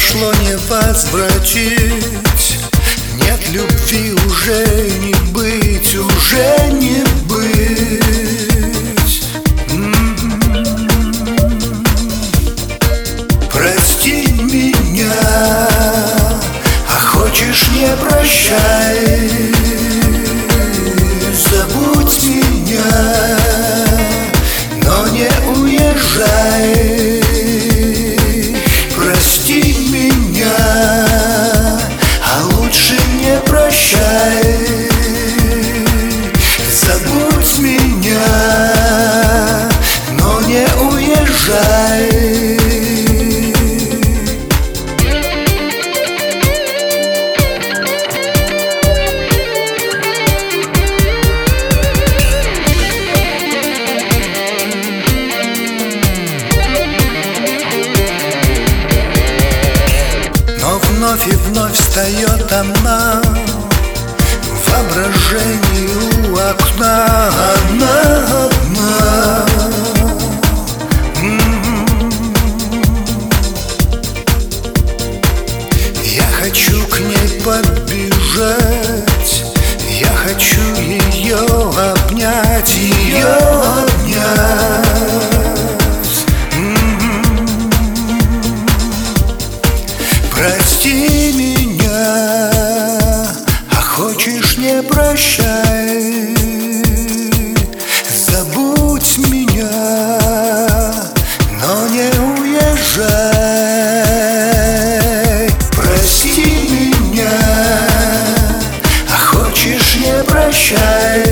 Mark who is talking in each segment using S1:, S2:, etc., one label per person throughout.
S1: прошло не возвратить. Нет любви уже не быть, уже не быть. Прости меня, а хочешь не прощай. Забудь меня, но не уезжай. Прости меня, а лучше не прощай. Забудь меня, но не уезжай. Вновь и вновь встает она в воображении у окна. Одна. Я хочу к ней подбежать, я хочу ее обнять, Прости меня, а хочешь не прощай. Забудь меня, но не уезжай. Прости меня, а хочешь не прощай.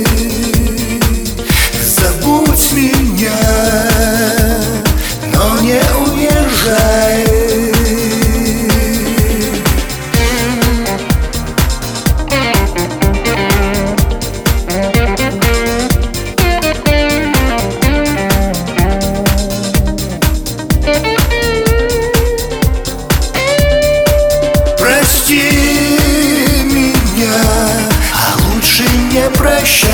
S1: Забудь меня, но не уезжай. Прости меня, а лучше не прощай.